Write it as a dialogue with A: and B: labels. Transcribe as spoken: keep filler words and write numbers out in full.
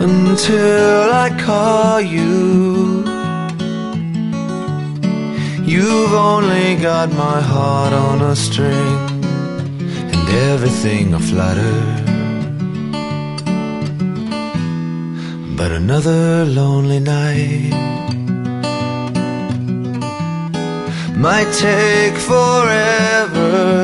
A: until I call you. You've only got my heart on a string and everything aflutter. But another lonely night might take forever